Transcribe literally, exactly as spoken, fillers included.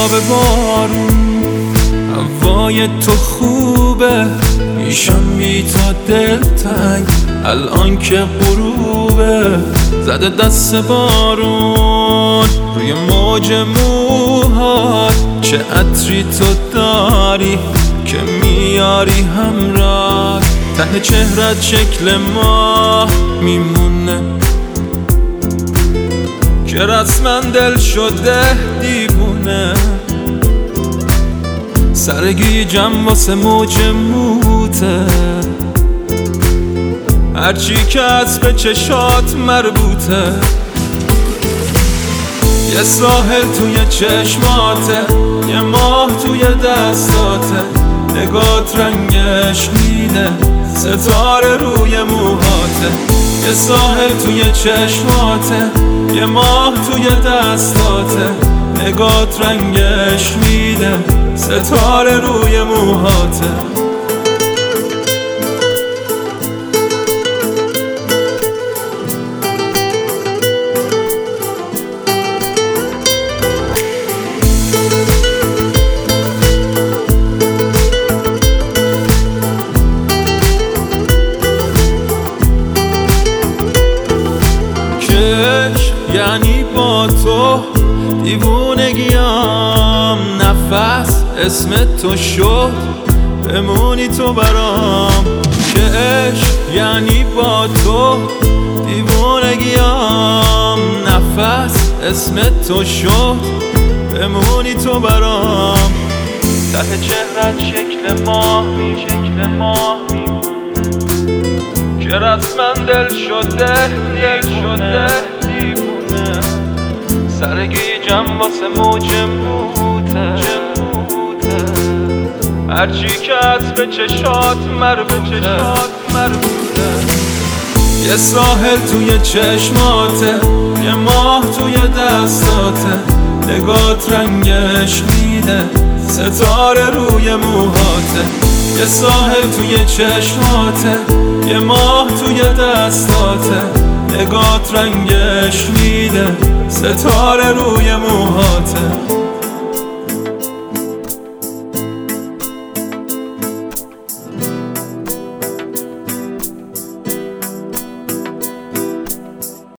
آب بارون، هوای تو خوبه، میشم بی تا دلتنگ الان که غروبه. زده دست بارون روی موج موهات، چه عطری تو داری که میاری همراه. ته چهرت شکل ماه میمونه که رسما دل شده دیوونه. سرگیجم واسه موج موته، هرچی که از به چشات مربوطه. یه ساحل توی چشماته، یه ماه توی دستاته، نگات رنگش میده ستاره روی موهاته. یه ساحل توی چشماته، یه ماه توی دستاته، نگات رنگش میده ستاره روی موهاته. یعنی با تو دیوونگیم، نفس اسم تو شد بمونی تو برام. که عشق یعنی با تو دیوونگیم، نفس اسم تو شد بمونی تو برام. ته چهرت شکل ماه می شکل ماه میمونه که رسما دل شده دل شده دیوونه. سرگیجم واسه موج موته، هرچی که از به چشات مربوطه. یه ساحل توی چشماته، یه ماه توی دستاته، نگات رنگش میده ستاره روی موهاته. یه ساحل توی چشماته، یه ماه توی دستاته، نگات رنگش میده ستاره روی موهاته.